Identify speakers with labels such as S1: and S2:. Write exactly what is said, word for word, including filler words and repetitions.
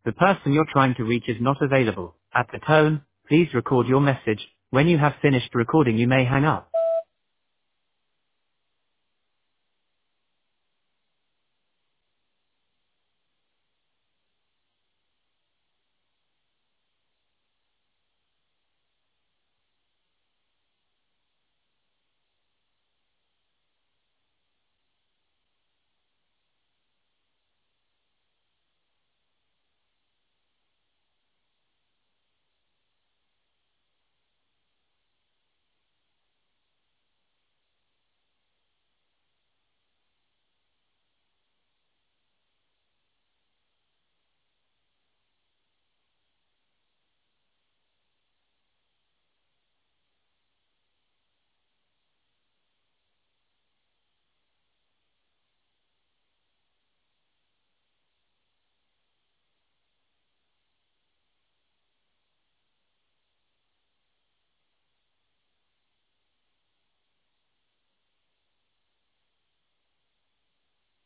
S1: The person you're trying to reach is not available. At the tone, please record your message. When you have finished recording, you may hang up.